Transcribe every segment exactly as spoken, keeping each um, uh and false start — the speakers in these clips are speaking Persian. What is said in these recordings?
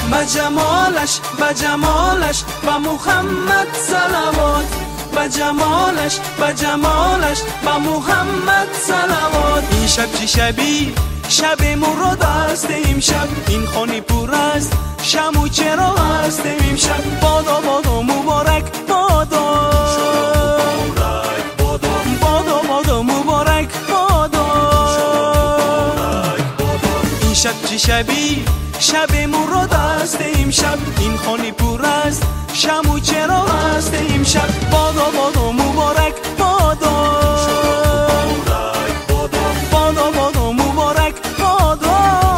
با جمالش با جمالش با محمد صلوات، با جمالش با جمالش با محمد صلوات. این شب چه شبی شب مراد است امشب، این خانه پر است شمع و چراغ است امشب. بادا بادا مبارک بادا بادا بادا مبارک بادا. این شب چه شبی شب مراد است امشب، این خانه پر است شمع و چراغ است امشب. بادا بادا مبارک بادا بادا بادا مبارک بادا.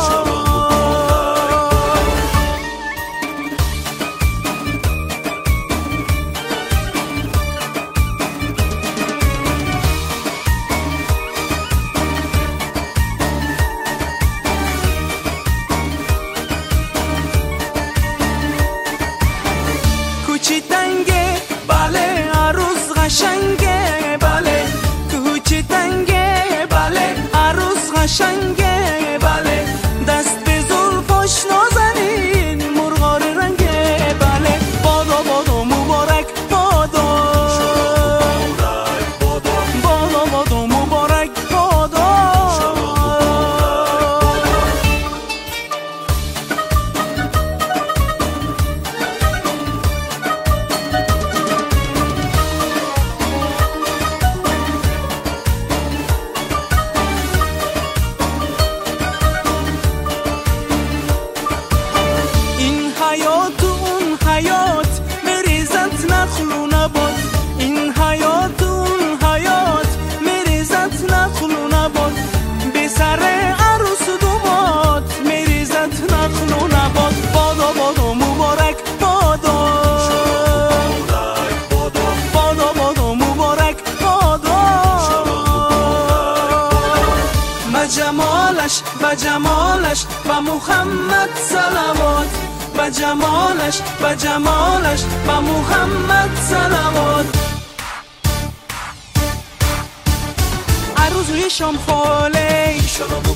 کوچی تنگه بله عروس قشنگه بله، کوچی تنگه بله عروس قشنگه بله. دست به زلفاش نازنین مرغار رنگه بله. بادا بادا مبارک بادا بادا بادا مبارک بادا. حیات اون حیات مریزت نخل و نبات، این حیات اون حیات مریزت نخل و نبات. به سر عروس دومات مریزت نخل و نبات. بادا بادا مبارک بادا بادا بادا مبارک بادا. با جمالش با جمالش با محمد صلوات، با جمالش با جمالش با محمد صلوات. عروس روی شام خاله